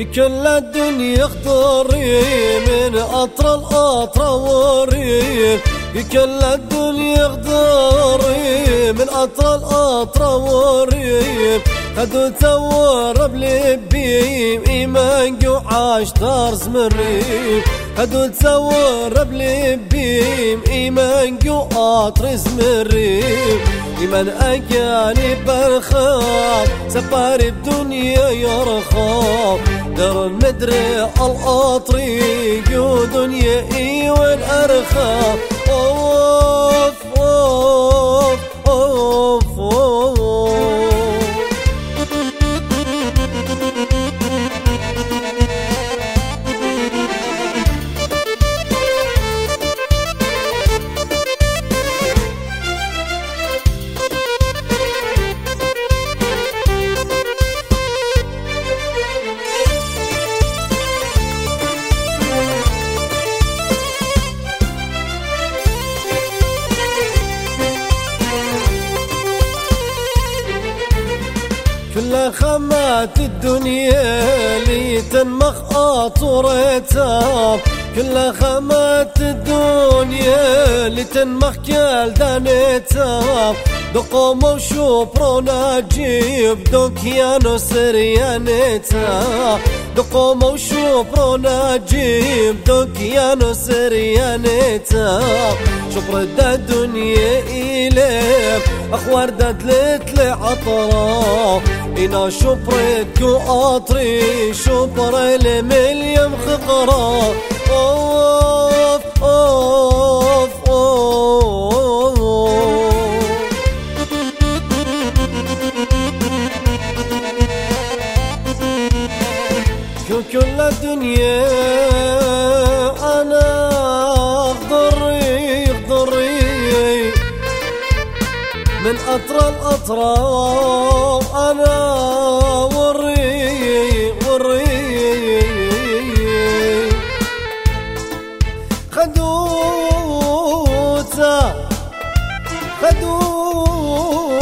كل الدنيا خضري من أطر الأطراوري، كل الدنيا خضري من أطر الأطراوري، خدو ثور بلبي إيمان قعاش ترز مري، خدو ثور بلبي إيمان قعاش مري، إيمان أجاني برخاب سفاري بدنيا يرخاب، در المدري الأطريق ودنيا إيوان أرخاب. أوف أوف أوف أوف كل خامات الدنيا لي تنمخ أطورتها، كل خامات الدنيا لي تنمخ كالدانتها، دقوم وشوبرونا جيب دوكيانو سريانتها، دقوم وشوبرونا جيب دوكيانو سريانتها، شبر دا دنيا إليه أخوار دا تلتلي عطرا، إنا شبرتكو أطري شبر المليم خقرا. أوف أوف أوف كل الدنيا أنا خضري من أطرى الأطراف، أنا وري خدوتا